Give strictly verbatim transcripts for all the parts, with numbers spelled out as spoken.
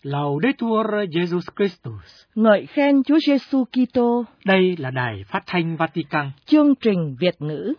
Laudetur Jesus Christus. Ngợi khen Chúa Giêsu Kitô. Đây là đài phát thanh Vatican. Chương trình Việt ngữ.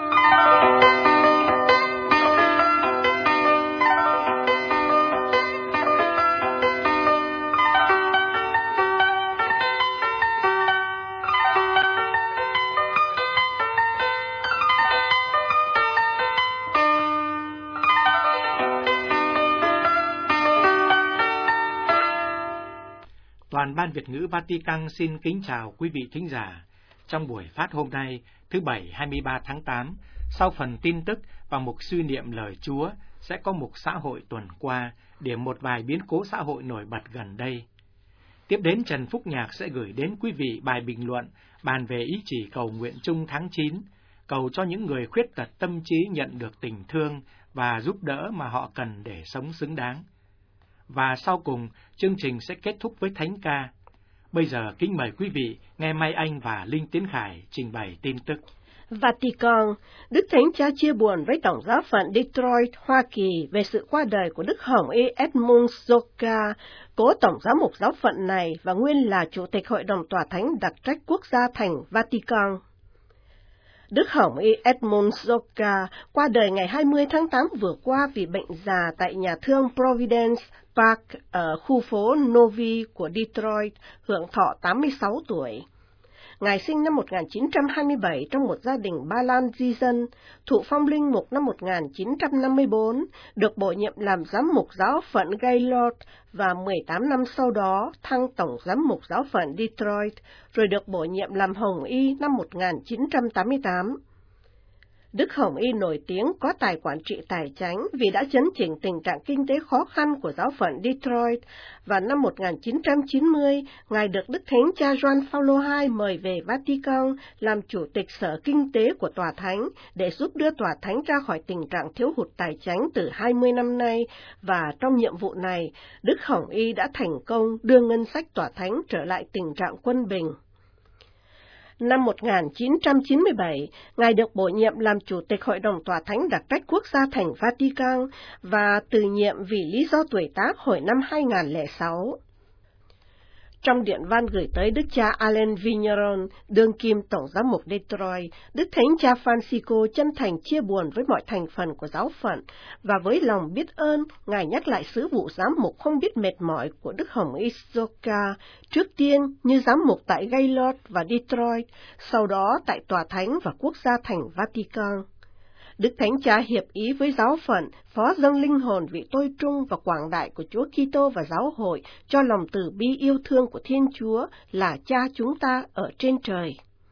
Toàn ban Việt ngữ Vatican xin kính chào quý vị thính giả. Trong buổi phát hôm nay, thứ Bảy hai mươi ba tháng tám, sau phần tin tức và mục suy niệm lời Chúa, sẽ có mục xã hội tuần qua, điểm một vài biến cố xã hội nổi bật gần đây. Tiếp đến, Trần Phúc Nhạc sẽ gửi đến quý vị bài bình luận bàn về ý chỉ cầu nguyện chung tháng chín, cầu cho những người khuyết tật tâm trí nhận được tình thương và giúp đỡ mà họ cần để sống xứng đáng. Và sau cùng, chương trình sẽ kết thúc với thánh ca. Bây giờ kính mời quý vị nghe Mai Anh và Linh Tiến Khải trình bày tin tức. Vatican, Đức Thánh Cha chia buồn với Tổng giáo phận Detroit, Hoa Kỳ về sự qua đời của Đức Hồng Y Edmund Zoka, cố Tổng giám mục giáo phận này và nguyên là Chủ tịch Hội đồng Tòa Thánh đặc trách quốc gia thành Vatican. Đức Hồng Y Edmund Zoka qua đời ngày hai mươi tháng tám vừa qua vì bệnh già tại nhà thương Providence Park ở khu phố Novi của Detroit, hưởng thọ tám mươi sáu tuổi. Ngài sinh năm một nghìn chín trăm hai mươi bảy trong một gia đình Ba Lan di dân, thụ phong linh mục năm một nghìn chín trăm năm mươi tư, được bổ nhiệm làm giám mục giáo phận Gaylord và mười tám năm sau đó thăng tổng giám mục giáo phận Detroit, rồi được bổ nhiệm làm Hồng Y năm một nghìn chín trăm tám mươi tám. Đức Hồng Y nổi tiếng có tài quản trị tài chánh vì đã chấn chỉnh tình trạng kinh tế khó khăn của giáo phận Detroit, và năm một nghìn chín trăm chín mươi, Ngài được Đức Thánh Cha Gioan Phaolô đệ nhị mời về Vatican làm Chủ tịch Sở Kinh tế của Tòa Thánh để giúp đưa Tòa Thánh ra khỏi tình trạng thiếu hụt tài chánh từ hai mươi năm nay, và trong nhiệm vụ này, Đức Hồng Y đã thành công đưa ngân sách Tòa Thánh trở lại tình trạng quân bình. Năm một nghìn chín trăm chín mươi bảy, Ngài được bổ nhiệm làm Chủ tịch Hội đồng Tòa Thánh đặc trách quốc gia thành Vatican và từ nhiệm vì lý do tuổi tác hồi năm hai nghìn không trăm lẻ sáu. Trong điện văn gửi tới Đức cha Alain Vigneron, đương kim Tổng giám mục Detroit, Đức Thánh Cha Francisco chân thành chia buồn với mọi thành phần của giáo phận, và với lòng biết ơn, Ngài nhắc lại sứ vụ giám mục không biết mệt mỏi của Đức Hồng Y Zoka, trước tiên như giám mục tại Gaylord và Detroit, sau đó tại Tòa Thánh và Quốc gia thành Vatican. Đức Thánh Cha hiệp ý với giáo phận, phó dâng linh hồn vị tôi trung và quảng đại của Chúa Kitô và giáo hội cho lòng từ bi yêu thương của Thiên Chúa là Cha chúng ta ở trên trời.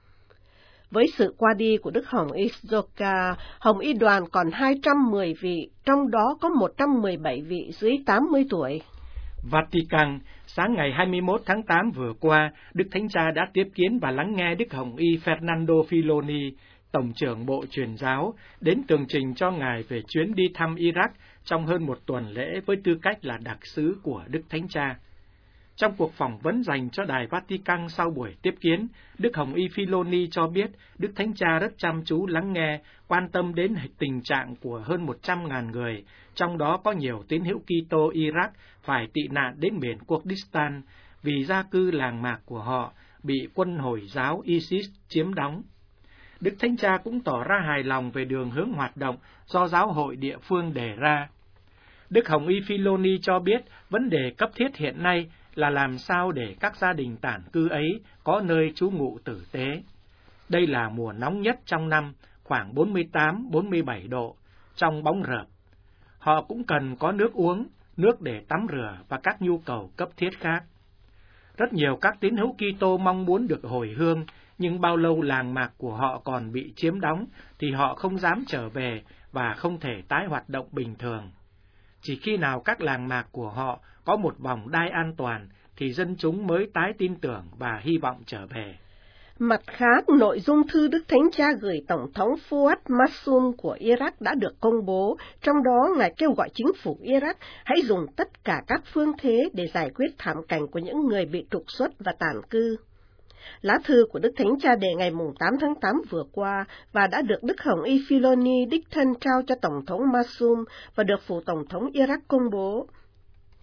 Với sự qua đi của Đức Hồng Y Zoka, Hồng Y đoàn còn hai trăm mười vị, trong đó có một trăm mười bảy vị dưới tám mươi tuổi. Vatican, sáng ngày hai mươi mốt tháng tám vừa qua, Đức Thánh Cha đã tiếp kiến và lắng nghe Đức Hồng Y Fernando Filoni, Tổng trưởng Bộ Truyền giáo, đến tường trình cho Ngài về chuyến đi thăm Iraq trong hơn một tuần lễ với tư cách là đặc sứ của Đức Thánh Cha. Trong cuộc phỏng vấn dành cho Đài Vatican sau buổi tiếp kiến, Đức Hồng Y Filoni cho biết Đức Thánh Cha rất chăm chú lắng nghe, quan tâm đến tình trạng của hơn một trăm ngàn người, trong đó có nhiều tín hữu Kitô Iraq phải tị nạn đến miền Kurdistan vì gia cư làng mạc của họ bị quân Hồi giáo ISIS chiếm đóng. Đức Thánh Cha cũng tỏ ra hài lòng về đường hướng hoạt động do giáo hội địa phương đề ra. Đức Hồng Y Filoni cho biết vấn đề cấp thiết hiện nay là làm sao để các gia đình tản cư ấy có nơi trú ngụ tử tế. Đây là mùa nóng nhất trong năm, khoảng bốn mươi tám đến bốn mươi bảy độ, trong bóng rợp. Họ cũng cần có nước uống, nước để tắm rửa và các nhu cầu cấp thiết khác. Rất nhiều các tín hữu Kitô mong muốn được hồi hương, nhưng bao lâu làng mạc của họ còn bị chiếm đóng thì họ không dám trở về và không thể tái hoạt động bình thường. Chỉ khi nào các làng mạc của họ có một vòng đai an toàn thì dân chúng mới tái tin tưởng và hy vọng trở về. Mặt khác, nội dung thư Đức Thánh Cha gửi Tổng thống Fuad Masum của Iraq đã được công bố, trong đó Ngài kêu gọi chính phủ Iraq hãy dùng tất cả các phương thế để giải quyết thảm cảnh của những người bị trục xuất và tản cư. Lá thư của Đức Thánh Cha đề ngày tám tháng tám vừa qua và đã được Đức Hồng Y Filoni đích thân trao cho Tổng thống Masum và được Phủ Tổng thống Iraq công bố.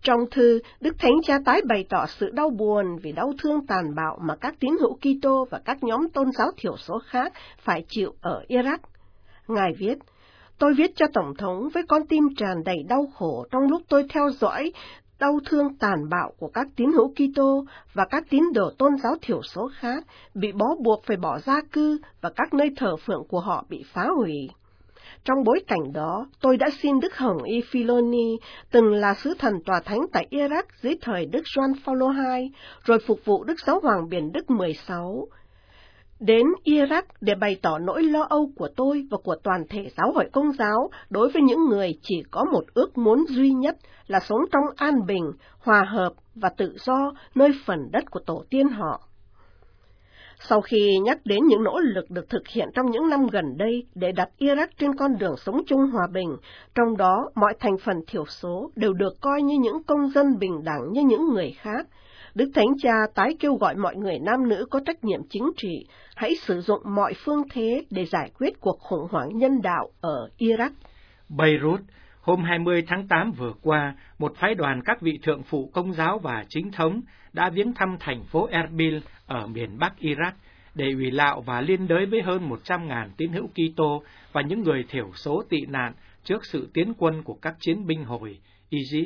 Trong thư, Đức Thánh Cha tái bày tỏ sự đau buồn vì đau thương tàn bạo mà các tín hữu Kitô và các nhóm tôn giáo thiểu số khác phải chịu ở Iraq. Ngài viết, tôi viết cho Tổng thống với con tim tràn đầy đau khổ trong lúc tôi theo dõi đau thương tàn bạo của các tín hữu Kitô và các tín đồ tôn giáo thiểu số khác bị bó buộc phải bỏ gia cư và các nơi thờ phượng của họ bị phá hủy. Trong bối cảnh đó, tôi đã xin Đức Hồng Y Filoni, từng là sứ thần tòa thánh tại Iraq dưới thời Đức Gioan Phaolô hai, rồi phục vụ Đức Giáo hoàng Biển Đức mười sáu, đến Iraq để bày tỏ nỗi lo âu của tôi và của toàn thể giáo hội Công giáo đối với những người chỉ có một ước muốn duy nhất là sống trong an bình, hòa hợp và tự do nơi phần đất của tổ tiên họ. Sau khi nhắc đến những nỗ lực được thực hiện trong những năm gần đây để đặt Iraq trên con đường sống chung hòa bình, trong đó mọi thành phần thiểu số đều được coi như những công dân bình đẳng như những người khác, Đức Thánh Cha tái kêu gọi mọi người nam nữ có trách nhiệm chính trị hãy sử dụng mọi phương thế để giải quyết cuộc khủng hoảng nhân đạo ở Iraq. Beirut, hôm hai mươi tháng tám vừa qua, một phái đoàn các vị thượng phụ Công giáo và chính thống đã viếng thăm thành phố Erbil ở miền Bắc Iraq để ủy lạo và liên đới với hơn một trăm nghìn tín hữu Kitô và những người thiểu số tị nạn trước sự tiến quân của các chiến binh hồi ISIS.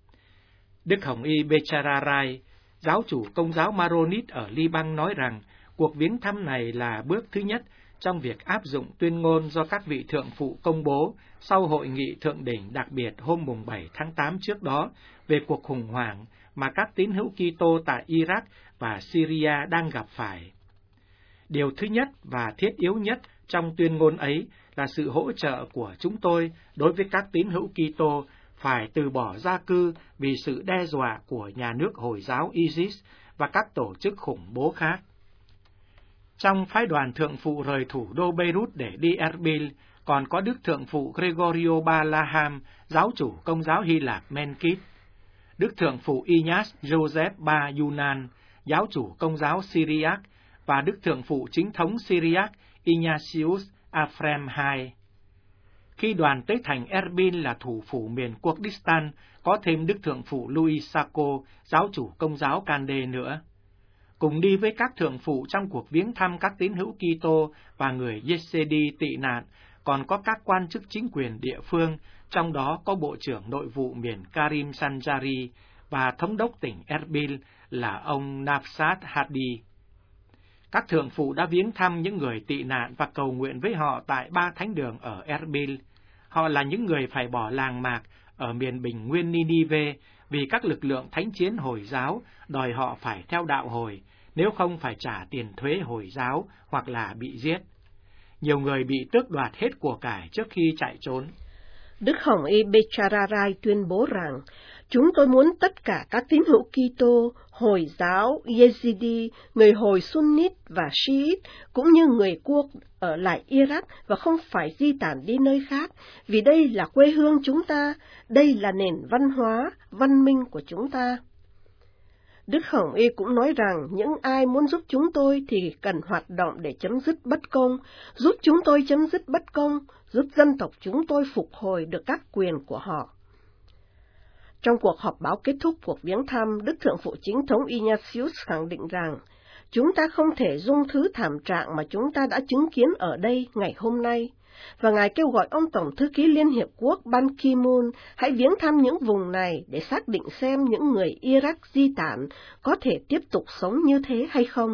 Đức Hồng Y Bechararai, giáo chủ Công giáo Maronit ở Liban nói rằng cuộc viếng thăm này là bước thứ nhất trong việc áp dụng tuyên ngôn do các vị thượng phụ công bố sau hội nghị thượng đỉnh đặc biệt hôm bảy tháng tám trước đó về cuộc khủng hoảng mà các tín hữu Kitô tại Iraq và Syria đang gặp phải. Điều thứ nhất và thiết yếu nhất trong tuyên ngôn ấy là sự hỗ trợ của chúng tôi đối với các tín hữu Kitô phải từ bỏ gia cư vì sự đe dọa của nhà nước Hồi giáo ISIS và các tổ chức khủng bố khác. Trong phái đoàn thượng phụ rời thủ đô Beirut để đi Erbil, còn có Đức Thượng phụ Gregorio Balaham, giáo chủ Công giáo Hy Lạp Menkit, Đức Thượng phụ Ignaz Joseph Ba Yunan, giáo chủ Công giáo Syriac, và Đức Thượng phụ chính thống Syriac Ignatius Afrem đệ nhị. Khi đoàn tới thành Erbil là thủ phủ miền Kurdistan, có thêm Đức Thượng phụ Louis Sacco, giáo chủ Công giáo Kande nữa. Cùng đi với các thượng phụ trong cuộc viếng thăm các tín hữu Kitô và người Yazidi tị nạn, còn có các quan chức chính quyền địa phương, trong đó có Bộ trưởng Nội vụ miền Karim Sanjari và Thống đốc tỉnh Erbil là ông Nafsat Hadi. Các thượng phụ đã viếng thăm những người tị nạn và cầu nguyện với họ tại ba thánh đường ở Erbil. Họ là những người phải bỏ làng mạc ở miền bình nguyên Ninive vì các lực lượng thánh chiến Hồi giáo đòi họ phải theo đạo Hồi, nếu không phải trả tiền thuế Hồi giáo hoặc là bị giết. Nhiều người bị tước đoạt hết của cải trước khi chạy trốn. Đức Hồng Y Bechararai tuyên bố rằng, chúng tôi muốn tất cả các tín hữu Kitô, Hồi giáo, Yazidi, người Hồi Sunnit và Shiite, cũng như người Kurd ở lại Iraq và không phải di tản đi nơi khác, vì đây là quê hương chúng ta, đây là nền văn hóa, văn minh của chúng ta. Đức Hồng Y cũng nói rằng những ai muốn giúp chúng tôi thì cần hoạt động để chấm dứt bất công, giúp chúng tôi chấm dứt bất công, giúp dân tộc chúng tôi phục hồi được các quyền của họ. Trong cuộc họp báo kết thúc cuộc viếng thăm, Đức Thượng phụ Chính thống Ignatius khẳng định rằng, chúng ta không thể dung thứ thảm trạng mà chúng ta đã chứng kiến ở đây ngày hôm nay, và Ngài kêu gọi ông Tổng Thư ký Liên Hiệp Quốc Ban Ki-moon hãy viếng thăm những vùng này để xác định xem những người Iraq di tản có thể tiếp tục sống như thế hay không.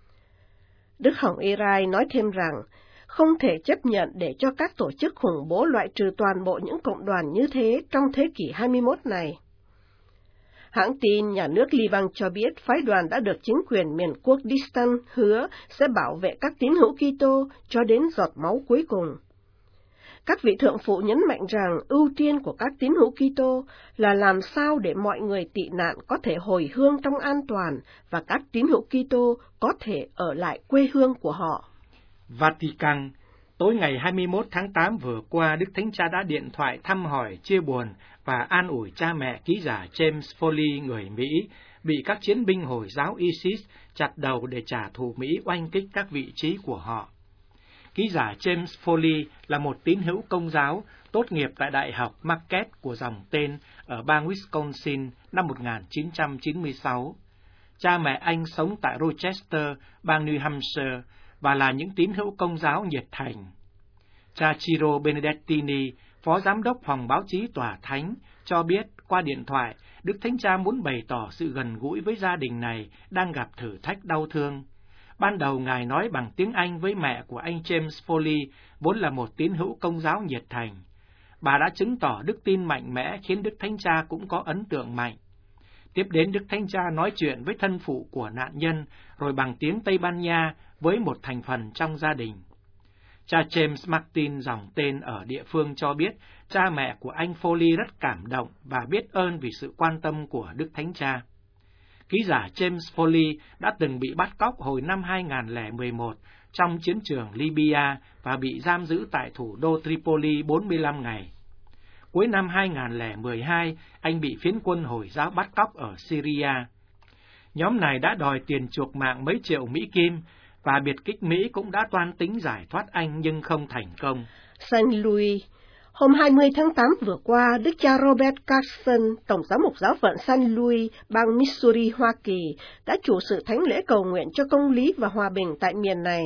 Đức Hồng Y Rai nói thêm rằng, không thể chấp nhận để cho các tổ chức khủng bố loại trừ toàn bộ những cộng đoàn như thế trong thế kỷ hai mươi mốt này. Hãng tin nhà nước Liban cho biết phái đoàn đã được chính quyền miền Kurdistan hứa sẽ bảo vệ các tín hữu Kitô cho đến giọt máu cuối cùng. Các vị thượng phụ nhấn mạnh rằng ưu tiên của các tín hữu Kitô là làm sao để mọi người tị nạn có thể hồi hương trong an toàn và các tín hữu Kitô có thể ở lại quê hương của họ. Vatican, tối ngày hai mươi mốt tháng tám vừa qua, Đức Thánh Cha đã điện thoại thăm hỏi, chia buồn và an ủi cha mẹ ký giả James Foley người Mỹ bị các chiến binh Hồi giáo ISIS chặt đầu để trả thù Mỹ oanh kích các vị trí của họ. Ký giả James Foley là một tín hữu Công giáo, tốt nghiệp tại Đại học Marquette của dòng tên ở bang Wisconsin năm một nghìn chín trăm chín mươi sáu. Cha mẹ anh sống tại Rochester, bang New Hampshire, và là những tín hữu Công giáo nhiệt thành. Cha Ciro Benedettini, phó giám đốc phòng báo chí Tòa Thánh, cho biết qua điện thoại, Đức Thánh Cha muốn bày tỏ sự gần gũi với gia đình này đang gặp thử thách đau thương. Ban đầu Ngài nói bằng tiếng Anh với mẹ của anh James Foley, vốn là một tín hữu Công giáo nhiệt thành. Bà đã chứng tỏ đức tin mạnh mẽ khiến Đức Thánh Cha cũng có ấn tượng mạnh. Tiếp đến, Đức Thánh Cha nói chuyện với thân phụ của nạn nhân, rồi bằng tiếng Tây Ban Nha với một thành phần trong gia đình. Cha James Martin, dòng tên ở địa phương, cho biết cha mẹ của anh Foley rất cảm động và biết ơn vì sự quan tâm của Đức Thánh Cha. Ký giả James Foley đã từng bị bắt cóc hồi năm hai nghìn không trăm lẻ một trong chiến trường Libya và bị giam giữ tại thủ đô Tripoli bốn mươi lăm ngày. Cuối năm hai nghìn không trăm lẻ mười hai, anh bị phiến quân Hồi giáo bắt cóc ở Syria. Nhóm này đã đòi tiền chuộc mạng mấy triệu Mỹ Kim, và biệt kích Mỹ cũng đã toan tính giải thoát anh nhưng không thành công. Saint Louis. Hôm hai mươi tháng tám vừa qua, Đức cha Robert Carson, Tổng giám mục giáo phận Saint Louis, bang Missouri, Hoa Kỳ, đã chủ sự thánh lễ cầu nguyện cho công lý và hòa bình tại miền này.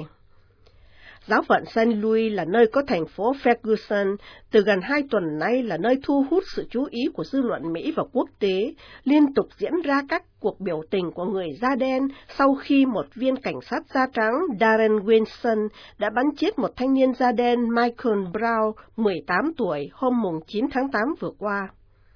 Giáo phận Saint Louis là nơi có thành phố Ferguson, từ gần hai tuần nay là nơi thu hút sự chú ý của dư luận Mỹ và quốc tế, liên tục diễn ra các cuộc biểu tình của người da đen sau khi một viên cảnh sát da trắng Darren Wilson đã bắn chết một thanh niên da đen Michael Brown, mười tám tuổi, hôm chín tháng tám vừa qua.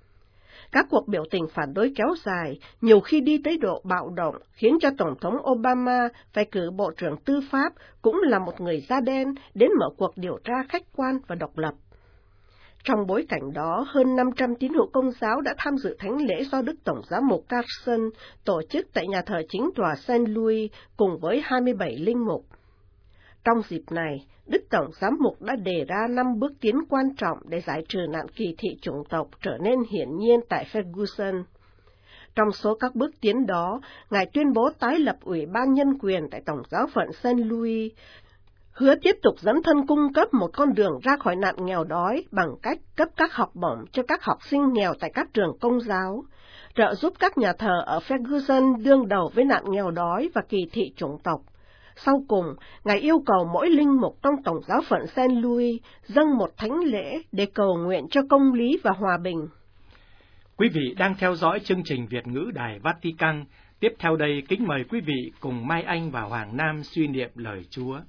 Các cuộc biểu tình phản đối kéo dài, nhiều khi đi tới độ bạo động, khiến cho Tổng thống Obama phải cử Bộ trưởng Tư pháp, cũng là một người da đen, đến mở cuộc điều tra khách quan và độc lập. Trong bối cảnh đó, hơn năm trăm tín hữu Công giáo đã tham dự thánh lễ do Đức Tổng giám mục Carson tổ chức tại nhà thờ chính tòa Saint Louis cùng với hai mươi bảy linh mục. Trong dịp này, Đức Tổng giám mục đã đề ra năm bước tiến quan trọng để giải trừ nạn kỳ thị chủng tộc trở nên hiển nhiên tại Ferguson. Trong số các bước tiến đó, Ngài tuyên bố tái lập Ủy ban Nhân quyền tại Tổng giáo phận Saint Louis, hứa tiếp tục dấn thân cung cấp một con đường ra khỏi nạn nghèo đói bằng cách cấp các học bổng cho các học sinh nghèo tại các trường Công giáo, trợ giúp các nhà thờ ở Ferguson đương đầu với nạn nghèo đói và kỳ thị chủng tộc. Sau cùng, Ngài yêu cầu mỗi linh mục trong Tổng giáo phận Saint Louis dâng một thánh lễ để cầu nguyện cho công lý và hòa bình. Quý vị đang theo dõi chương trình Việt ngữ Đài Vatican. Tiếp theo đây, kính mời quý vị cùng Mai Anh và Hoàng Nam suy niệm lời Chúa.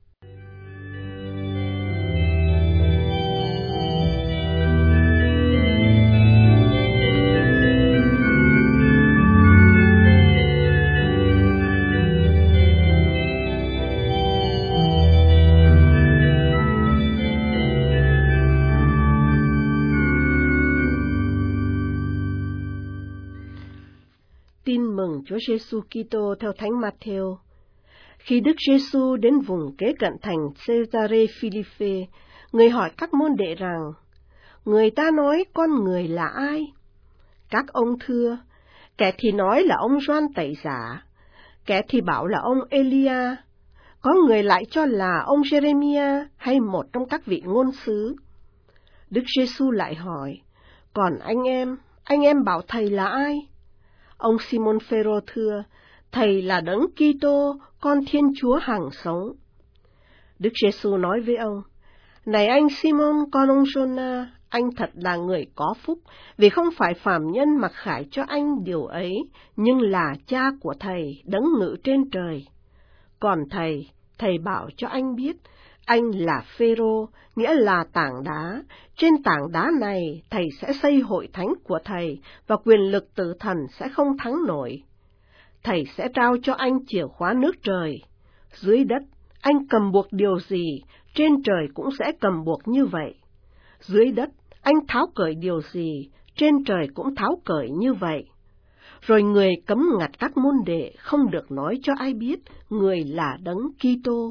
Tin mừng Chúa Giêsu Kitô theo Thánh Matthew. Khi Đức Giêsu đến vùng kế cận thành Caesarea Philippe, người hỏi các môn đệ rằng: người ta nói con người là ai? Các ông thưa: kẻ thì nói là ông Gioan Tẩy Giả, kẻ thì bảo là ông Elia, có người lại cho là ông Jeremia hay một trong các vị ngôn sứ. Đức Giêsu lại hỏi: còn anh em, anh em bảo thầy là ai? Ông Simon Phêrô thưa: thầy là Đấng Kitô, con Thiên Chúa hằng sống. Đức Giêsu nói với ông: này anh Simon, con ông Giôna, anh thật là người có phúc, vì không phải phàm nhân mặc khải cho anh điều ấy, nhưng là Cha của thầy, Đấng ngự trên trời. Còn thầy, thầy bảo cho anh biết, anh là Phêrô, nghĩa là tảng đá. Trên tảng đá này, thầy sẽ xây hội thánh của thầy, và quyền lực tử thần sẽ không thắng nổi. Thầy sẽ trao cho anh chìa khóa nước trời. Dưới đất, anh cầm buộc điều gì, trên trời cũng sẽ cầm buộc như vậy. Dưới đất, anh tháo cởi điều gì, trên trời cũng tháo cởi như vậy. Rồi người cấm ngặt các môn đệ không được nói cho ai biết người là Đấng Kitô.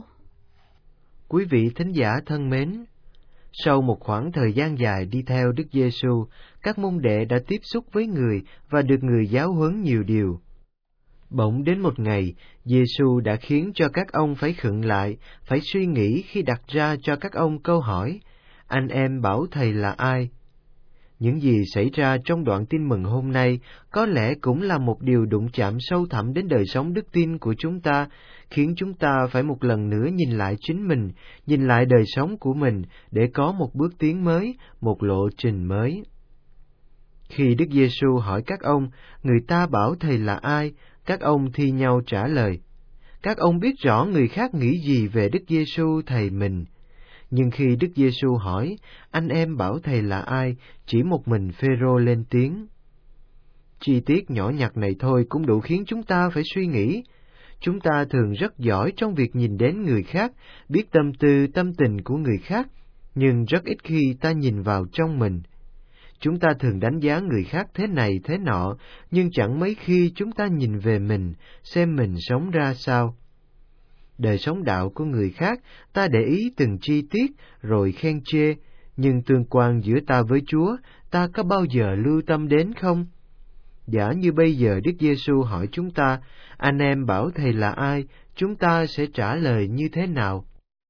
Quý vị thính giả thân mến, sau một khoảng thời gian dài đi theo Đức Giêsu, các môn đệ đã tiếp xúc với người và được người giáo huấn nhiều điều. Bỗng đến một ngày, Giêsu đã khiến cho các ông phải khựng lại, phải suy nghĩ khi đặt ra cho các ông câu hỏi: anh em bảo thầy là ai? Những gì xảy ra trong đoạn tin mừng hôm nay có lẽ cũng là một điều đụng chạm sâu thẳm đến đời sống đức tin của chúng ta, khiến chúng ta phải một lần nữa nhìn lại chính mình, nhìn lại đời sống của mình để có một bước tiến mới, một lộ trình mới. Khi Đức Giêsu hỏi các ông, người ta bảo Thầy là ai? Các ông thi nhau trả lời. Các ông biết rõ người khác nghĩ gì về Đức Giêsu Thầy mình. Nhưng khi Đức Giêsu hỏi, anh em bảo Thầy là ai? Chỉ một mình Phêrô lên tiếng. Chi tiết nhỏ nhặt này thôi cũng đủ khiến chúng ta phải suy nghĩ. Chúng ta thường rất giỏi trong việc nhìn đến người khác, biết tâm tư, tâm tình của người khác, nhưng rất ít khi ta nhìn vào trong mình. Chúng ta thường đánh giá người khác thế này thế nọ, nhưng chẳng mấy khi chúng ta nhìn về mình, xem mình sống ra sao. Đời sống đạo của người khác, ta để ý từng chi tiết, rồi khen chê, nhưng tương quan giữa ta với Chúa, ta có bao giờ lưu tâm đến không? Giả như bây giờ Đức Giêsu hỏi chúng ta, anh em bảo Thầy là ai, chúng ta sẽ trả lời như thế nào?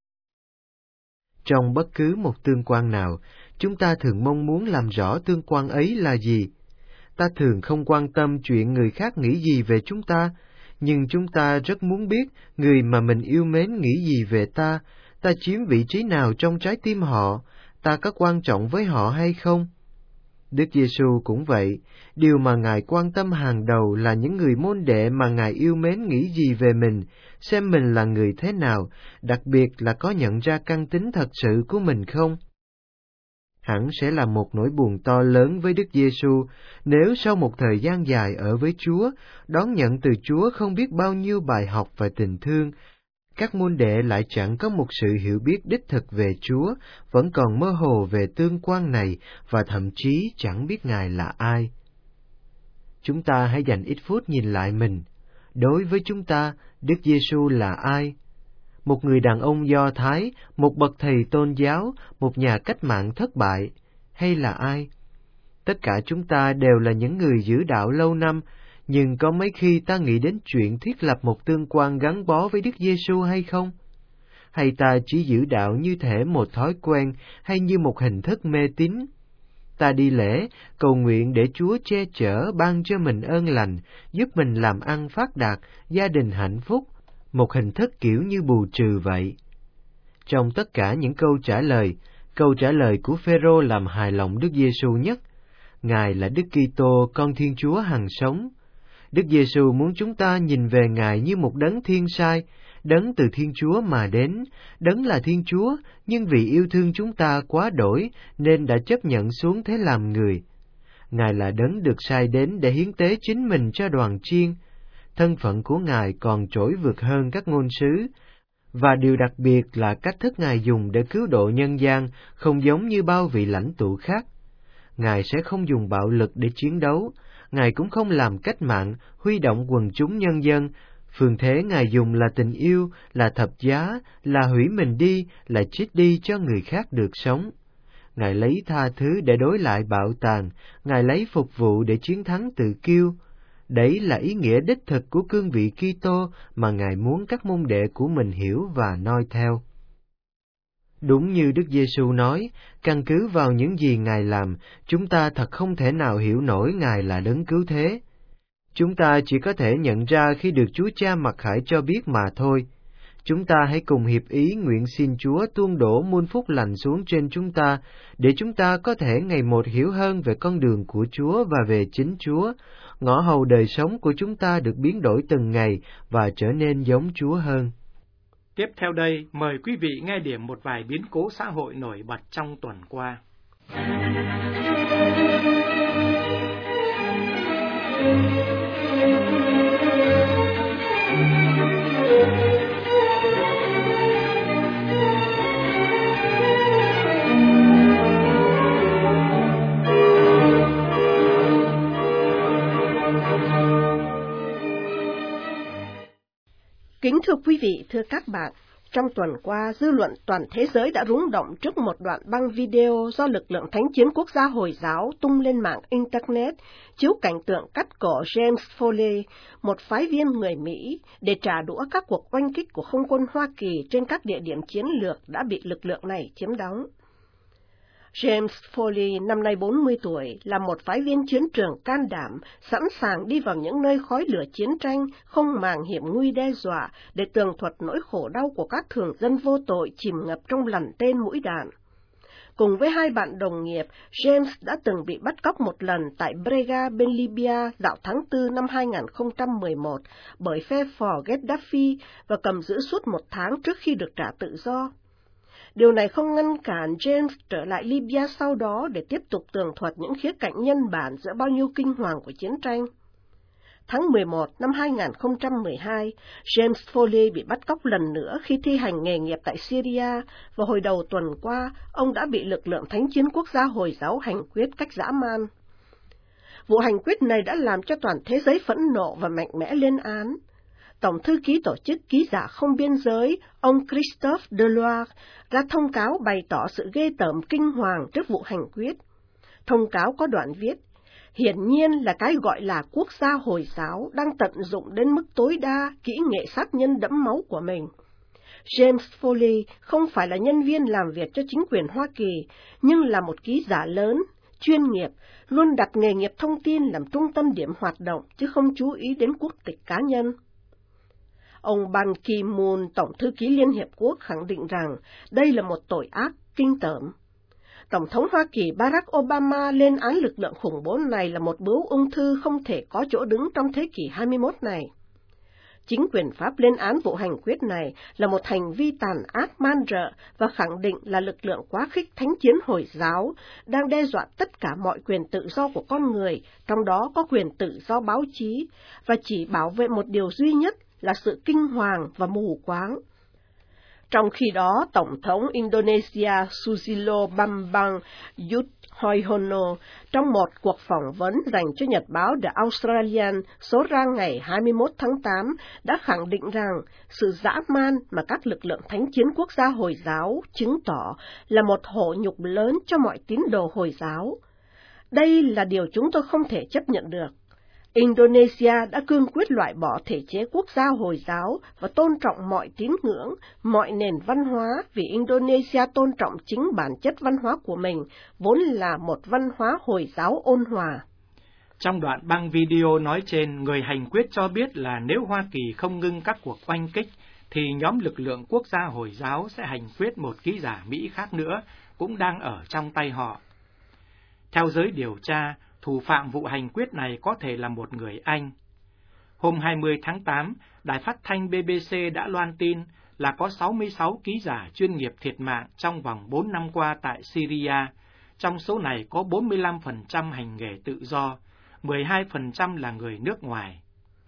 Trong bất cứ một tương quan nào, chúng ta thường mong muốn làm rõ tương quan ấy là gì. Ta thường không quan tâm chuyện người khác nghĩ gì về chúng ta, nhưng chúng ta rất muốn biết người mà mình yêu mến nghĩ gì về ta, ta chiếm vị trí nào trong trái tim họ, ta có quan trọng với họ hay không? Đức Giêsu cũng vậy, điều mà Ngài quan tâm hàng đầu là những người môn đệ mà Ngài yêu mến nghĩ gì về mình, xem mình là người thế nào, đặc biệt là có nhận ra căn tính thật sự của mình không? Hẳn sẽ là một nỗi buồn to lớn với Đức Giêsu nếu sau một thời gian dài ở với Chúa, đón nhận từ Chúa không biết bao nhiêu bài học và tình thương, các môn đệ lại chẳng có một sự hiểu biết đích thực về Chúa, vẫn còn mơ hồ về tương quan này và thậm chí chẳng biết Ngài là ai. Chúng ta hãy dành ít phút nhìn lại mình. Đối với chúng ta, Đức Giêsu là ai? Một người đàn ông Do Thái, một bậc thầy tôn giáo, một nhà cách mạng thất bại, hay là ai? Tất cả chúng ta đều là những người giữ đạo lâu năm, nhưng có mấy khi ta nghĩ đến chuyện thiết lập một tương quan gắn bó với Đức Giêsu hay không? Hay ta chỉ giữ đạo như thể một thói quen hay như một hình thức mê tín? Ta đi lễ, cầu nguyện để Chúa che chở ban cho mình ơn lành, giúp mình làm ăn phát đạt, gia đình hạnh phúc, một hình thức kiểu như bù trừ vậy. Trong tất cả những câu trả lời, câu trả lời của Phêrô làm hài lòng Đức Giêsu nhất. Ngài là Đức Kitô, con Thiên Chúa hằng sống. Đức Giêsu muốn chúng ta nhìn về Ngài như một đấng thiên sai, đấng từ Thiên Chúa mà đến, đấng là Thiên Chúa, nhưng vì yêu thương chúng ta quá đổi nên đã chấp nhận xuống thế làm người. Ngài là đấng được sai đến để hiến tế chính mình cho đoàn chiên. Thân phận của Ngài còn trỗi vượt hơn các ngôn sứ, và điều đặc biệt là cách thức Ngài dùng để cứu độ nhân gian không giống như bao vị lãnh tụ khác. Ngài sẽ không dùng bạo lực để chiến đấu, Ngài cũng không làm cách mạng, huy động quần chúng nhân dân. Phương thế Ngài dùng là tình yêu, là thập giá, là hủy mình đi, là chết đi cho người khác được sống. Ngài lấy tha thứ để đối lại bạo tàn, Ngài lấy phục vụ để chiến thắng tự kiêu. Đấy là ý nghĩa đích thực của cương vị Kitô mà Ngài muốn các môn đệ của mình hiểu và noi theo. Đúng như Đức Giêsu nói, căn cứ vào những gì Ngài làm, chúng ta thật không thể nào hiểu nổi Ngài là đấng cứu thế. Chúng ta chỉ có thể nhận ra khi được Chúa Cha mặc khải cho biết mà thôi. Chúng ta hãy cùng hiệp ý nguyện xin Chúa tuôn đổ muôn phúc lành xuống trên chúng ta, để chúng ta có thể ngày một hiểu hơn về con đường của Chúa và về chính Chúa, ngõ hầu đời sống của chúng ta được biến đổi từng ngày và trở nên giống Chúa hơn. Tiếp theo đây, mời quý vị nghe điểm một vài biến cố xã hội nổi bật trong tuần qua. Kính thưa quý vị, thưa các bạn, trong tuần qua, dư luận toàn thế giới đã rúng động trước một đoạn băng video do lực lượng Thánh chiến quốc gia Hồi giáo tung lên mạng Internet, chiếu cảnh tượng cắt cổ James Foley, một phái viên người Mỹ, để trả đũa các cuộc oanh kích của không quân Hoa Kỳ trên các địa điểm chiến lược đã bị lực lượng này chiếm đóng. James Foley, năm nay bốn mươi tuổi, là một phái viên chiến trường can đảm, sẵn sàng đi vào những nơi khói lửa chiến tranh, không màng hiểm nguy đe dọa, để tường thuật nỗi khổ đau của các thường dân vô tội chìm ngập trong lằn tên mũi đạn. Cùng với hai bạn đồng nghiệp, James đã từng bị bắt cóc một lần tại Brega bên Libya vào tháng tư năm hai nghìn không trăm mười một bởi phe phò Gaddafi và cầm giữ suốt một tháng trước khi được trả tự do. Điều này không ngăn cản James trở lại Libya sau đó để tiếp tục tường thuật những khía cạnh nhân bản giữa bao nhiêu kinh hoàng của chiến tranh. Tháng mười một năm hai nghìn không trăm mười hai, James Foley bị bắt cóc lần nữa khi thi hành nghề nghiệp tại Syria, và hồi đầu tuần qua, ông đã bị lực lượng Thánh chiến quốc gia Hồi giáo hành quyết cách dã man. Vụ hành quyết này đã làm cho toàn thế giới phẫn nộ và mạnh mẽ lên án. Tổng thư ký tổ chức Ký giả Không Biên Giới, ông Christophe Deloire, ra thông cáo bày tỏ sự ghê tởm kinh hoàng trước vụ hành quyết. Thông cáo có đoạn viết: hiển nhiên là cái gọi là quốc gia Hồi giáo đang tận dụng đến mức tối đa kỹ nghệ sát nhân đẫm máu của mình. James Foley không phải là nhân viên làm việc cho chính quyền Hoa Kỳ, nhưng là một ký giả lớn, chuyên nghiệp, luôn đặt nghề nghiệp thông tin làm trung tâm điểm hoạt động, chứ không chú ý đến quốc tịch cá nhân. Ông Ban Ki-moon, Tổng thư ký Liên Hiệp Quốc, khẳng định rằng đây là một tội ác kinh tởm. Tổng thống Hoa Kỳ Barack Obama lên án lực lượng khủng bố này là một bướu ung thư không thể có chỗ đứng trong thế kỷ hai mươi mốt này. Chính quyền Pháp lên án vụ hành quyết này là một hành vi tàn ác man rợ và khẳng định là lực lượng quá khích thánh chiến Hồi giáo đang đe dọa tất cả mọi quyền tự do của con người, trong đó có quyền tự do báo chí, và chỉ bảo vệ một điều duy nhất là sự kinh hoàng và mù quáng. Trong khi đó, Tổng thống Indonesia Susilo Bambang Yudhoyono, trong một cuộc phỏng vấn dành cho nhật báo The Australian số ra ngày hai mươi mốt tháng tám, đã khẳng định rằng sự dã man mà các lực lượng thánh chiến quốc gia Hồi giáo chứng tỏ là một hổ nhục lớn cho mọi tín đồ Hồi giáo. Đây là điều chúng tôi không thể chấp nhận được. Indonesia đã cương quyết loại bỏ thể chế quốc gia Hồi giáo và tôn trọng mọi tín ngưỡng, mọi nền văn hóa, vì Indonesia tôn trọng chính bản chất văn hóa của mình, vốn là một văn hóa Hồi giáo ôn hòa. Trong đoạn băng video nói trên, người hành quyết cho biết là nếu Hoa Kỳ không ngưng các cuộc oanh kích, thì nhóm lực lượng quốc gia Hồi giáo sẽ hành quyết một ký giả Mỹ khác nữa, cũng đang ở trong tay họ. Theo giới điều tra, thủ phạm vụ hành quyết này có thể là một người Anh. Hôm hai mươi tháng tám, đài phát thanh B B C đã loan tin là có sáu mươi sáu ký giả chuyên nghiệp thiệt mạng trong vòng bốn năm qua tại Syria. Trong số này có bốn mươi lăm phần trăm hành nghề tự do, mười hai phần trăm là người nước ngoài.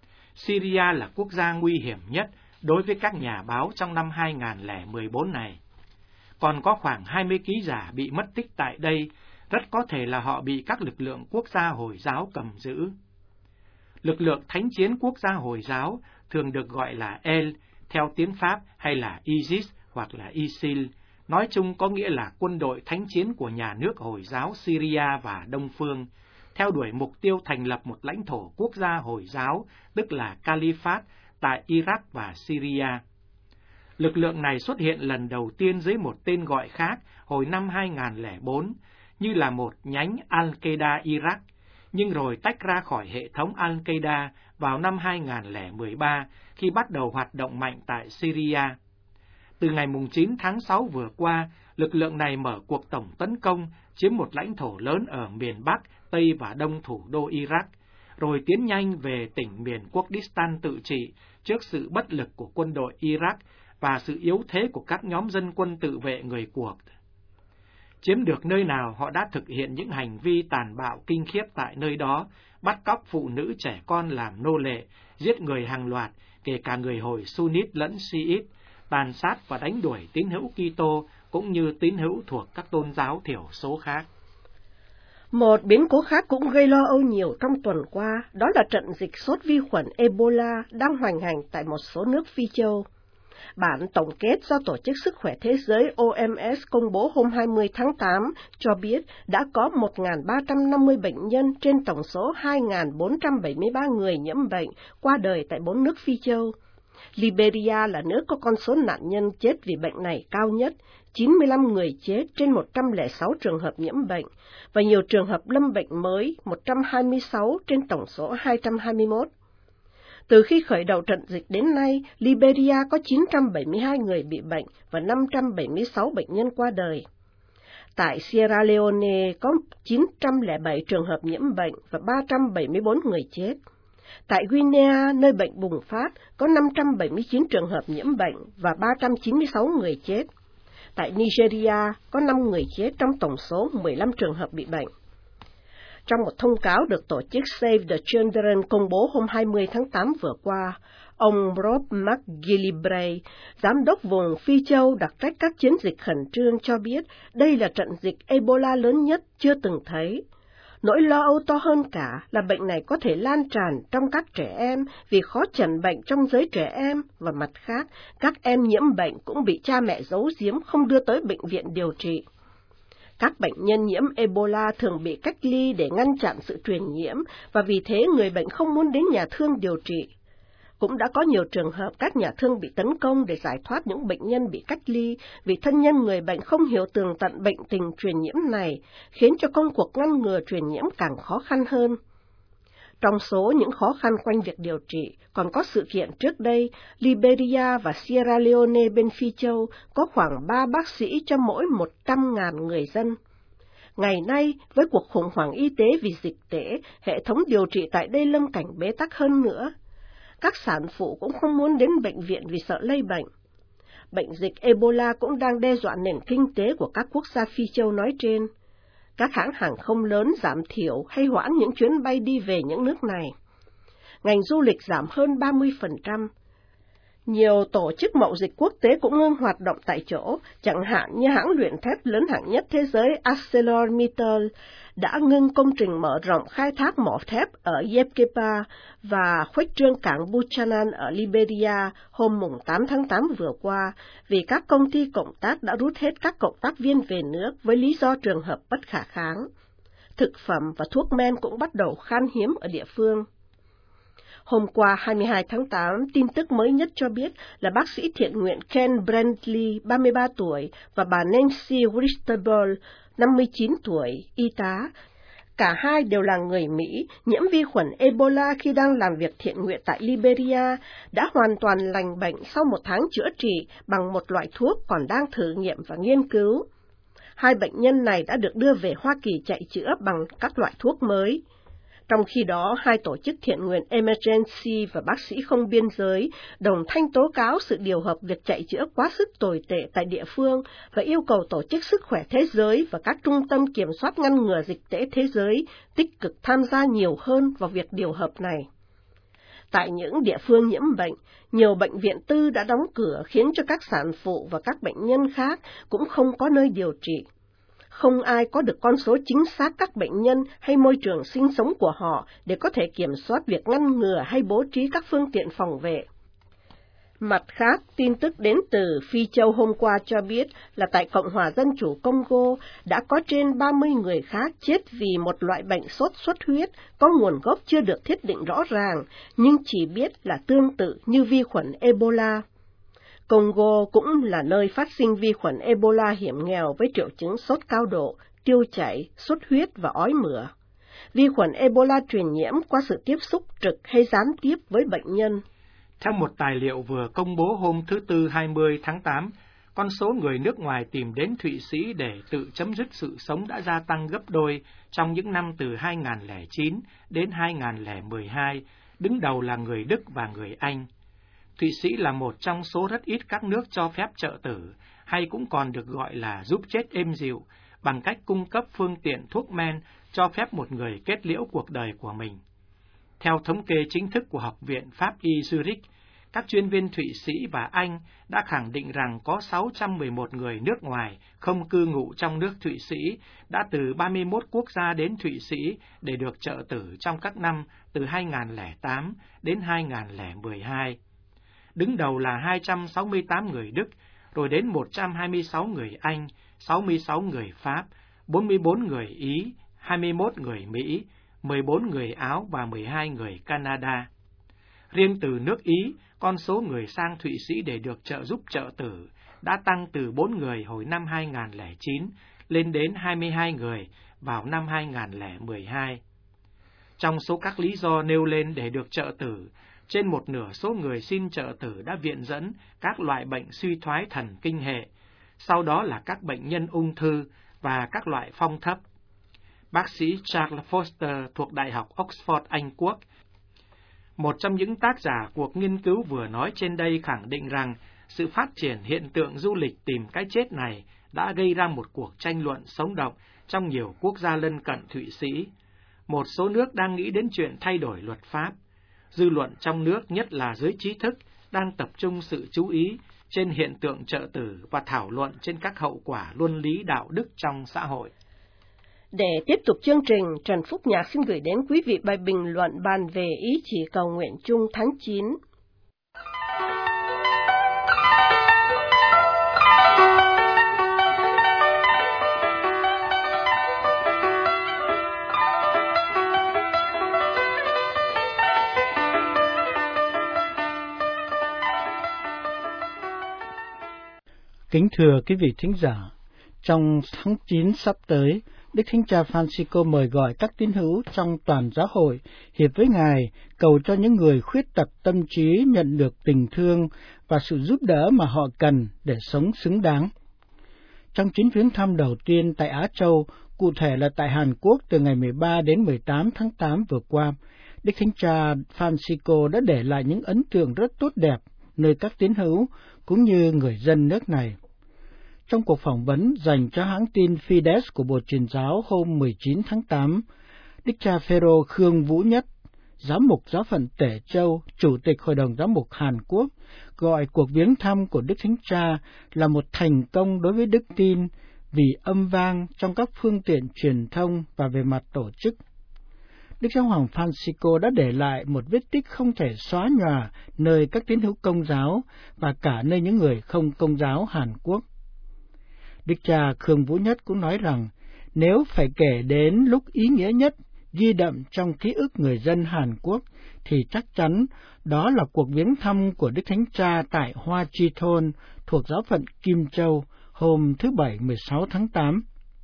Syria là quốc gia nguy hiểm nhất đối với các nhà báo trong năm hai nghìn không trăm mười bốn này. Còn có khoảng hai mươi ký giả bị mất tích tại đây, rất có thể là họ bị các lực lượng quốc gia Hồi giáo cầm giữ. Lực lượng thánh chiến quốc gia Hồi giáo thường được gọi là El theo tiếng Pháp, hay là ISIS hoặc là ISIL, nói chung có nghĩa là quân đội thánh chiến của nhà nước Hồi giáo Syria và Đông Phương, theo đuổi mục tiêu thành lập một lãnh thổ quốc gia Hồi giáo, tức là Caliphate, tại Iraq và Syria. Lực lượng này xuất hiện lần đầu tiên dưới một tên gọi khác hồi năm hai nghìn không trăm lẻ bốn, như là một nhánh Al-Qaeda Iraq, nhưng rồi tách ra khỏi hệ thống Al-Qaeda vào năm hai nghìn không trăm mười ba khi bắt đầu hoạt động mạnh tại Syria. Từ ngày chín tháng sáu vừa qua, lực lượng này mở cuộc tổng tấn công, chiếm một lãnh thổ lớn ở miền Bắc, Tây và Đông thủ đô Iraq, rồi tiến nhanh về tỉnh miền Kurdistan tự trị trước sự bất lực của quân đội Iraq và sự yếu thế của các nhóm dân quân tự vệ người Kurd. Chiếm được nơi nào, họ đã thực hiện những hành vi tàn bạo kinh khiếp tại nơi đó, bắt cóc phụ nữ trẻ con làm nô lệ, giết người hàng loạt, kể cả người Hồi Sunnit lẫn Shiite, tàn sát và đánh đuổi tín hữu Kitô cũng như tín hữu thuộc các tôn giáo thiểu số khác. Một biến cố khác cũng gây lo âu nhiều trong tuần qua, đó là trận dịch sốt vi khuẩn Ebola đang hoành hành tại một số nước Phi châu. Bản tổng kết do Tổ chức Sức khỏe Thế giới O M S công bố hôm hai mươi tháng tám cho biết đã có một nghìn ba trăm năm mươi bệnh nhân trên tổng số hai nghìn bốn trăm bảy mươi ba người nhiễm bệnh qua đời tại bốn nước Phi châu. Liberia là nước có con số nạn nhân chết vì bệnh này cao nhất, chín mươi lăm người chết trên một trăm lẻ sáu trường hợp nhiễm bệnh, và nhiều trường hợp lâm bệnh mới, một trăm hai mươi sáu trên tổng số hai trăm hai mươi mốt. Từ khi khởi đầu trận dịch đến nay, Liberia có chín trăm bảy mươi hai người bị bệnh và năm trăm bảy mươi sáu bệnh nhân qua đời. Tại Sierra Leone có chín trăm lẻ bảy trường hợp nhiễm bệnh và ba trăm bảy mươi bốn người chết. Tại Guinea, nơi bệnh bùng phát, có năm trăm bảy mươi chín trường hợp nhiễm bệnh và ba trăm chín mươi sáu người chết. Tại Nigeria, có năm người chết trong tổng số mười lăm trường hợp bị bệnh. Trong một thông cáo được tổ chức Save the Children công bố hôm hai mươi tháng tám vừa qua, ông Rob McGillivray, giám đốc vùng Phi Châu đặc trách các chiến dịch khẩn trương cho biết đây là trận dịch Ebola lớn nhất chưa từng thấy. Nỗi lo âu to hơn cả là bệnh này có thể lan tràn trong các trẻ em vì khó chẩn bệnh trong giới trẻ em, và mặt khác, các em nhiễm bệnh cũng bị cha mẹ giấu giếm không đưa tới bệnh viện điều trị. Các bệnh nhân nhiễm Ebola thường bị cách ly để ngăn chặn sự truyền nhiễm, và vì thế người bệnh không muốn đến nhà thương điều trị. Cũng đã có nhiều trường hợp các nhà thương bị tấn công để giải thoát những bệnh nhân bị cách ly vì thân nhân người bệnh không hiểu tường tận bệnh tình truyền nhiễm này, khiến cho công cuộc ngăn ngừa truyền nhiễm càng khó khăn hơn. Trong số những khó khăn quanh việc điều trị, còn có sự kiện trước đây, Liberia và Sierra Leone bên Phi Châu có khoảng ba bác sĩ cho mỗi một trăm nghìn người dân. Ngày nay, với cuộc khủng hoảng y tế vì dịch tễ, hệ thống điều trị tại đây lâm cảnh bế tắc hơn nữa. Các sản phụ cũng không muốn đến bệnh viện vì sợ lây bệnh. Bệnh dịch Ebola cũng đang đe dọa nền kinh tế của các quốc gia Phi Châu nói trên. Các hãng hàng không lớn giảm thiểu hay hoãn những chuyến bay đi về những nước này. Ngành du lịch giảm hơn ba mươi phần trăm. Nhiều tổ chức mậu dịch quốc tế cũng ngưng hoạt động tại chỗ, chẳng hạn như hãng luyện thép lớn hạng nhất thế giới ArcelorMittal đã ngưng công trình mở rộng khai thác mỏ thép ở Yepkepa và khuếch trương cảng Buchanan ở Liberia hôm tám tháng tám vừa qua, vì các công ty cộng tác đã rút hết các cộng tác viên về nước với lý do trường hợp bất khả kháng. Thực phẩm và thuốc men cũng bắt đầu khan hiếm ở địa phương. Hôm qua hai mươi hai tháng tám, tin tức mới nhất cho biết là bác sĩ thiện nguyện Ken Brentley, ba mươi ba tuổi, và bà Nancy Christabel, năm mươi chín tuổi, y tá. Cả hai đều là người Mỹ, nhiễm vi khuẩn Ebola khi đang làm việc thiện nguyện tại Liberia, đã hoàn toàn lành bệnh sau một tháng chữa trị bằng một loại thuốc còn đang thử nghiệm và nghiên cứu. Hai bệnh nhân này đã được đưa về Hoa Kỳ chạy chữa bằng các loại thuốc mới. Trong khi đó, hai tổ chức thiện nguyện Emergency và Bác sĩ Không Biên Giới đồng thanh tố cáo sự điều hợp việc chạy chữa quá sức tồi tệ tại địa phương và yêu cầu Tổ chức Sức khỏe Thế giới và các trung tâm kiểm soát ngăn ngừa dịch tễ thế giới tích cực tham gia nhiều hơn vào việc điều hợp này. Tại những địa phương nhiễm bệnh, nhiều bệnh viện tư đã đóng cửa khiến cho các sản phụ và các bệnh nhân khác cũng không có nơi điều trị. Không ai có được con số chính xác các bệnh nhân hay môi trường sinh sống của họ để có thể kiểm soát việc ngăn ngừa hay bố trí các phương tiện phòng vệ. Mặt khác, tin tức đến từ Phi Châu hôm qua cho biết là tại Cộng hòa Dân chủ Congo đã có trên ba mươi người khác chết vì một loại bệnh sốt xuất huyết có nguồn gốc chưa được thiết định rõ ràng, nhưng chỉ biết là tương tự như vi khuẩn Ebola. Congo cũng là nơi phát sinh vi khuẩn Ebola hiểm nghèo với triệu chứng sốt cao độ, tiêu chảy, xuất huyết và ói mửa. Vi khuẩn Ebola truyền nhiễm qua sự tiếp xúc trực hay gián tiếp với bệnh nhân. Theo một tài liệu vừa công bố hôm thứ Tư hai mươi tháng tám, con số người nước ngoài tìm đến Thụy Sĩ để tự chấm dứt sự sống đã gia tăng gấp đôi trong những năm từ hai nghìn không trăm lẻ chín đến hai nghìn không trăm mười hai, đứng đầu là người Đức và người Anh. Thụy Sĩ là một trong số rất ít các nước cho phép trợ tử, hay cũng còn được gọi là giúp chết êm dịu, bằng cách cung cấp phương tiện thuốc men cho phép một người kết liễu cuộc đời của mình. Theo thống kê chính thức của Học viện Pháp y Zurich, các chuyên viên Thụy Sĩ và Anh đã khẳng định rằng có sáu trăm mười một người nước ngoài không cư ngụ trong nước Thụy Sĩ đã từ ba mươi mốt quốc gia đến Thụy Sĩ để được trợ tử trong các năm từ hai nghìn không trăm lẻ tám đến hai nghìn không trăm mười hai. Đứng đầu là hai trăm sáu mươi tám người Đức, rồi đến một trăm hai mươi sáu người Anh, sáu mươi sáu người Pháp, bốn mươi bốn người Ý, hai mươi mốt người Mỹ, mười bốn người Áo và mười hai người Canada. Riêng từ nước Ý, con số người sang Thụy Sĩ để được trợ giúp trợ tử đã tăng từ bốn người hồi năm hai nghìn không trăm lẻ chín lên đến hai mươi hai người vào năm hai nghìn không trăm lẻ mười hai. Trong số các lý do nêu lên để được trợ tử, trên một nửa số người xin trợ tử đã viện dẫn các loại bệnh suy thoái thần kinh hệ, sau đó là các bệnh nhân ung thư và các loại phong thấp. Bác sĩ Charles Foster thuộc Đại học Oxford, Anh Quốc, một trong những tác giả cuộc nghiên cứu vừa nói trên đây, khẳng định rằng sự phát triển hiện tượng du lịch tìm cái chết này đã gây ra một cuộc tranh luận sống động trong nhiều quốc gia lân cận Thụy Sĩ. Một số nước đang nghĩ đến chuyện thay đổi luật pháp. Dư luận trong nước, nhất là giới trí thức, đang tập trung sự chú ý trên hiện tượng trợ tử và thảo luận trên các hậu quả luân lý đạo đức trong xã hội. Để tiếp tục chương trình, Trần Phúc Nhạc xin gửi đến quý vị bài bình luận bàn về ý chỉ cầu nguyện chung tháng chín. Kính thưa quý vị thính giả, trong tháng chín sắp tới, Đức Thánh Cha Francisco mời gọi các tín hữu trong toàn giáo hội hiệp với Ngài, cầu cho những người khuyết tật tâm trí nhận được tình thương và sự giúp đỡ mà họ cần để sống xứng đáng. Trong chuyến viếng thăm đầu tiên tại Á Châu, cụ thể là tại Hàn Quốc từ ngày mười ba đến mười tám tháng tám vừa qua, Đức Thánh Cha Francisco đã để lại những ấn tượng rất tốt đẹp nơi các tín hữu cũng như người dân nước này. Trong cuộc phỏng vấn dành cho hãng tin Fides của Bộ Truyền giáo hôm mười chín tháng tám, Đức cha Phêrô Khương Vũ Nhất, giám mục giáo phận Tể Châu, Chủ tịch Hội đồng Giám mục Hàn Quốc, gọi cuộc viếng thăm của Đức Thánh Cha là một thành công đối với đức tin vì âm vang trong các phương tiện truyền thông và về mặt tổ chức. Đức Giáo hoàng Francisco đã để lại một vết tích không thể xóa nhòa nơi các tín hữu Công giáo và cả nơi những người không Công giáo Hàn Quốc. Đức cha Khương Vũ Nhất cũng nói rằng, nếu phải kể đến lúc ý nghĩa nhất ghi đậm trong ký ức người dân Hàn Quốc, thì chắc chắn đó là cuộc viếng thăm của Đức Thánh Cha tại Hoa Chi Thôn thuộc giáo phận Kim Châu hôm thứ Bảy mười sáu tháng tám.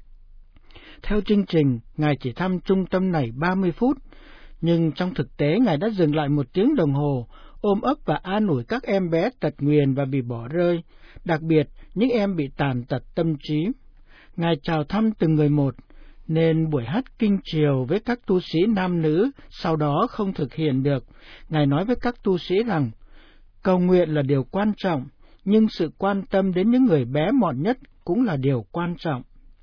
Theo chương trình, Ngài chỉ thăm trung tâm này ba mươi phút, nhưng trong thực tế Ngài đã dừng lại một tiếng đồng hồ, ôm ấp và an ủi các em bé tật nguyền và bị bỏ rơi, đặc biệt những em bị tàn tật tâm trí. Ngài chào thăm từng người một, nên buổi hát kinh chiều với các tu sĩ nam nữ sau đó không thực hiện được. Ngài nói với các tu sĩ rằng, cầu nguyện là điều quan trọng, nhưng sự quan tâm đến những người bé mọn nhất cũng là điều quan trọng.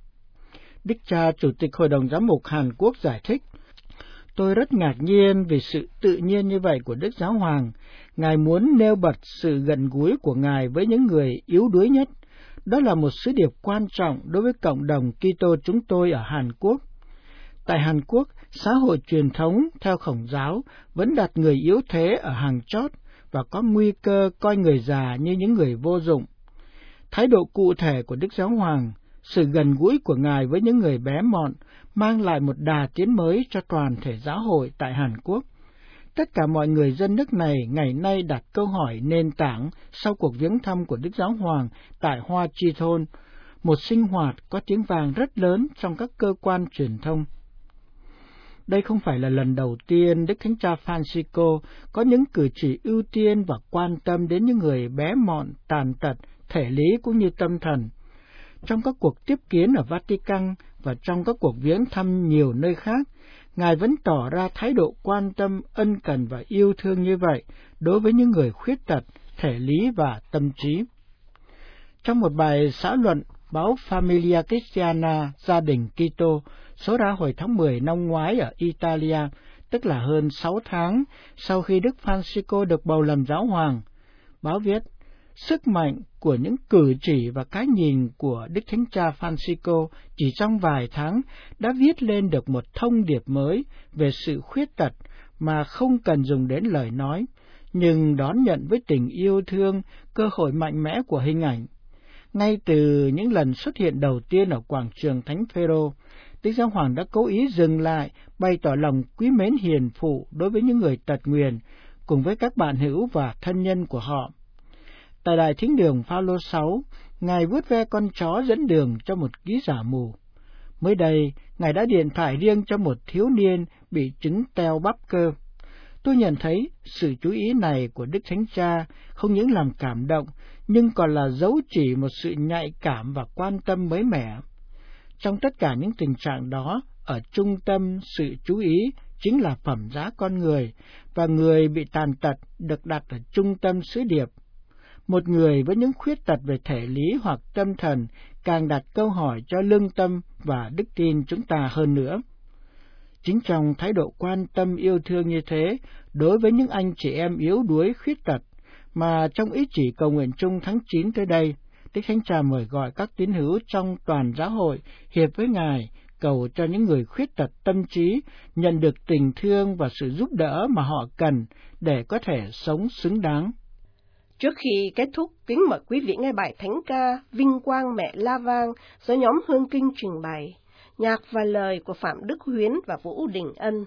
Đức cha Chủ tịch Hội đồng Giám mục Hàn Quốc giải thích, tôi rất ngạc nhiên vì sự tự nhiên như vậy của Đức Giáo Hoàng. Ngài muốn nêu bật sự gần gũi của Ngài với những người yếu đuối nhất. Đó là một sứ điệp quan trọng đối với cộng đồng Kitô chúng tôi ở Hàn Quốc. Tại Hàn Quốc, xã hội truyền thống theo Khổng giáo vẫn đặt người yếu thế ở hàng chót và có nguy cơ coi người già như những người vô dụng. Thái độ cụ thể của Đức Giáo Hoàng, sự gần gũi của Ngài với những người bé mọn mang lại một đà tiến mới cho toàn thể giáo hội tại Hàn Quốc. Tất cả mọi người dân nước này ngày nay đặt câu hỏi nền tảng sau cuộc viếng thăm của Đức Giáo Hoàng tại Hoa Chi Thôn, một sinh hoạt có tiếng vang rất lớn trong các cơ quan truyền thông. Đây không phải là lần đầu tiên Đức Thánh Cha Francisco có những cử chỉ ưu tiên và quan tâm đến những người bé mọn, tàn tật, thể lý cũng như tâm thần. Trong các cuộc tiếp kiến ở Vatican và trong các cuộc viếng thăm nhiều nơi khác, Ngài vẫn tỏ ra thái độ quan tâm, ân cần và yêu thương như vậy đối với những người khuyết tật, thể lý và tâm trí. Trong một bài xã luận, báo Familia Cristiana, Gia đình Kitô, số ra hồi tháng mười năm ngoái ở Italia, tức là hơn sáu tháng sau khi Đức Francisco được bầu làm giáo hoàng, báo viết, sức mạnh của những cử chỉ và cái nhìn của Đức Thánh Cha Francisco chỉ trong vài tháng đã viết lên được một thông điệp mới về sự khuyết tật mà không cần dùng đến lời nói, nhưng đón nhận với tình yêu thương, cơ hội mạnh mẽ của hình ảnh. Ngay từ những lần xuất hiện đầu tiên ở quảng trường Thánh Phêrô, Đức Giáo Hoàng đã cố ý dừng lại, bày tỏ lòng quý mến hiền phụ đối với những người tật nguyền, cùng với các bạn hữu và thân nhân của họ. Tại Đại Thính đường Phaolô sáu, Ngài vuốt ve con chó dẫn đường cho một ký giả mù. Mới đây, Ngài đã điện thoại riêng cho một thiếu niên bị chứng teo bắp cơ. Tôi nhận thấy sự chú ý này của Đức Thánh Cha không những làm cảm động, nhưng còn là dấu chỉ một sự nhạy cảm và quan tâm mới mẻ. Trong tất cả những tình trạng đó, ở trung tâm sự chú ý chính là phẩm giá con người, và người bị tàn tật được đặt ở trung tâm sứ điệp. Một người với những khuyết tật về thể lý hoặc tâm thần càng đặt câu hỏi cho lương tâm và đức tin chúng ta hơn nữa. Chính trong thái độ quan tâm yêu thương như thế đối với những anh chị em yếu đuối khuyết tật, mà trong ý chỉ cầu nguyện chung tháng chín tới đây, Đức Thánh Cha mời gọi các tín hữu trong toàn giáo hội hiệp với Ngài, cầu cho những người khuyết tật tâm trí nhận được tình thương và sự giúp đỡ mà họ cần để có thể sống xứng đáng. Trước khi kết thúc, kính mời quý vị nghe bài thánh ca Vinh Quang Mẹ La Vang do nhóm Hương Kinh trình bày, nhạc và lời của Phạm Đức Huyến và Vũ Đình Ân.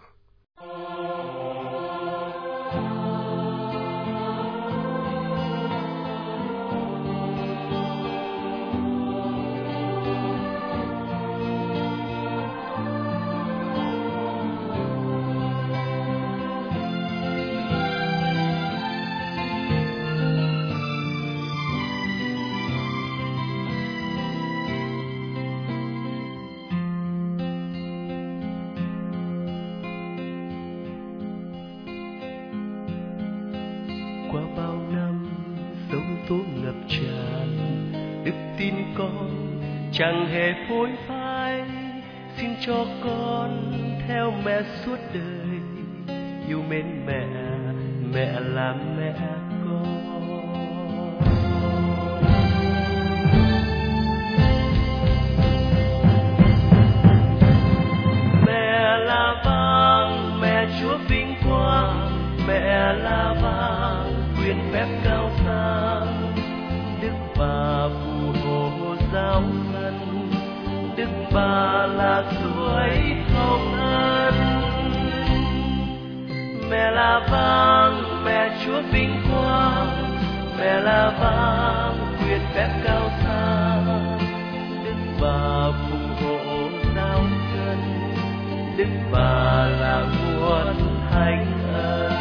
Qua bao năm sông tố ngập tràn, đức tin con chẳng hề phôi phai. Xin cho con theo mẹ suốt đời, yêu mến mẹ, mẹ là mẹ con. Mẹ là vang, mẹ Chúa vinh quang, mẹ là vang quyền phép cao sang. Đức Bà phù hộ giáo dân, Đức Bà là suối hồng ân. Mẹ là vang, mẹ Chúa vinh quang, mẹ là vang quyền phép cao sang. Đức Bà phù hộ giáo dân, Đức Bà là nguồn thánh ân.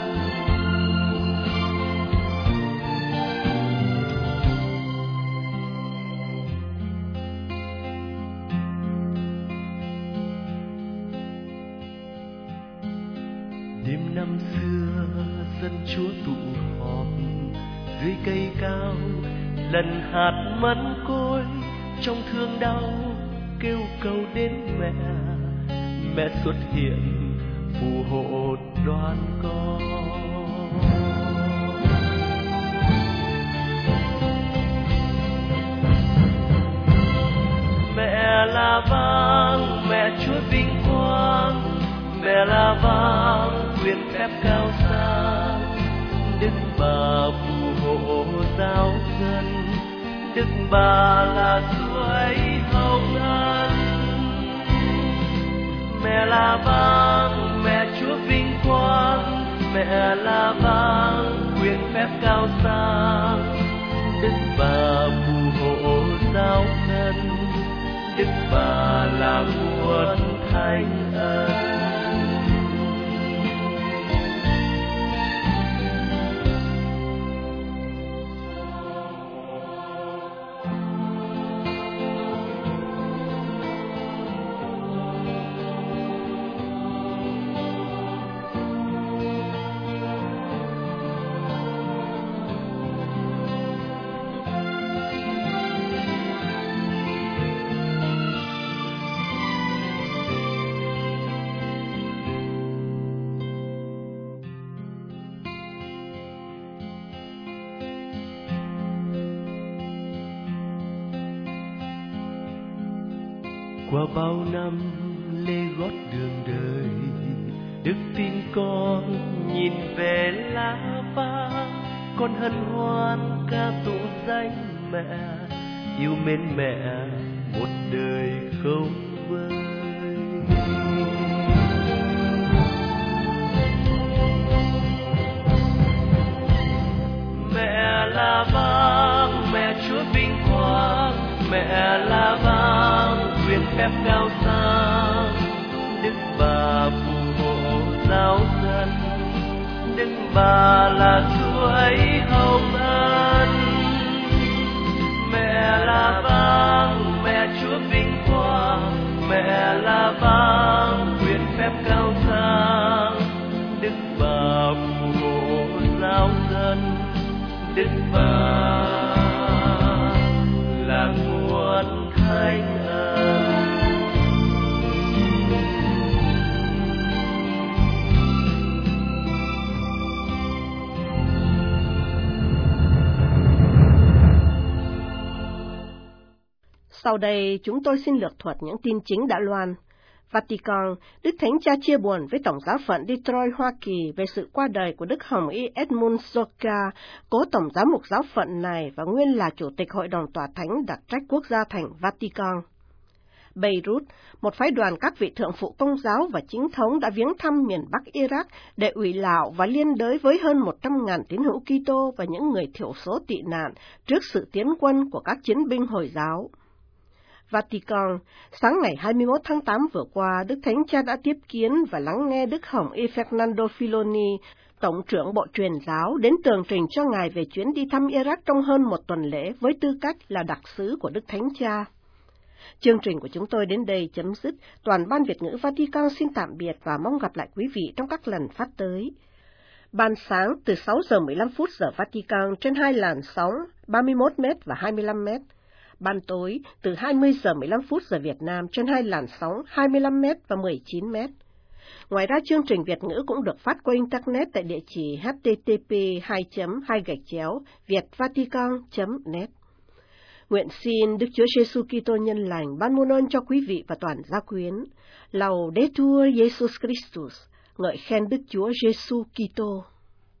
Đêm năm xưa dân Chúa tụ họp dưới cây cao, lần hạt mẫn côi trong thương đau kêu cầu đến mẹ. Mẹ xuất hiện phù hộ đoan con. Mẹ là vang, mẹ Chúa vinh quang, mẹ là vang quyền phép cao sang. Đức Bà phù hộ giáo dân, Đức Bà là suối hồng ân. Mẹ là vang, mẹ Chúa vinh quang, mẹ là vang quyền phép cao sang. Đức Bà phù hộ giáo dân, Đức Bà là nguồn thánh ân. Qua bao năm lê gót đường đời, đức tin con nhìn về lá vàng. Con hân hoan ca tụng danh mẹ, yêu mến mẹ một đời không vơi. phép cao sang. Đức Bà phù hộ giáo dân, Đức Bà là suối hồng ân. Mẹ là vang, mẹ Chúa vinh quang, mẹ là vang quyền phép cao sang. Đức Bà phù hộ giáo dân, Đức Bà là nguồn thánh ân. Sau đây chúng tôi xin lược thuật những tin chính đã loan. Vatican, Đức Thánh Cha chia buồn với Tổng giáo phận Detroit, Hoa Kỳ về sự qua đời của Đức Hồng Y Edmund Zoka, cố Tổng giám mục giáo phận này và nguyên là Chủ tịch Hội đồng Tòa Thánh đặc trách quốc gia thành Vatican. Beirut, một phái đoàn các vị thượng phụ công giáo và chính thống đã viếng thăm miền Bắc Iraq để ủy lạo và liên đới với hơn một trăm ngàn tín hữu Kitô và những người thiểu số tị nạn trước sự tiến quân của các chiến binh Hồi giáo. Vatican, sáng ngày hai mươi mốt tháng tám vừa qua, Đức Thánh Cha đã tiếp kiến và lắng nghe Đức Hồng Y Fernando Filoni, Tổng trưởng Bộ Truyền giáo, đến tường trình cho Ngài về chuyến đi thăm Iraq trong hơn một tuần lễ với tư cách là đặc sứ của Đức Thánh Cha. Chương trình của chúng tôi đến đây chấm dứt. Toàn ban Việt ngữ Vatican xin tạm biệt và mong gặp lại quý vị trong các lần phát tới. Ban sáng từ sáu giờ mười lăm phút giờ Vatican trên hai làn sóng ba mươi mốt mét và hai mươi lăm mét. Ban tối từ hai mươi giờ mười lăm phút giờ Việt Nam trên hai làn sóng hai mươi lăm mét và mười chín mét. Ngoài ra, chương trình Việt ngữ cũng được phát qua Internet tại địa chỉ h t t p hai chấm hai gạch chéo vietvatican chấm net. Nguyện xin Đức Chúa Giêsu Kitô nhân lành ban muôn ơn cho quý vị và toàn gia quyến. Laudetur Jesus Christus, ngợi khen Đức Chúa Giêsu Kitô.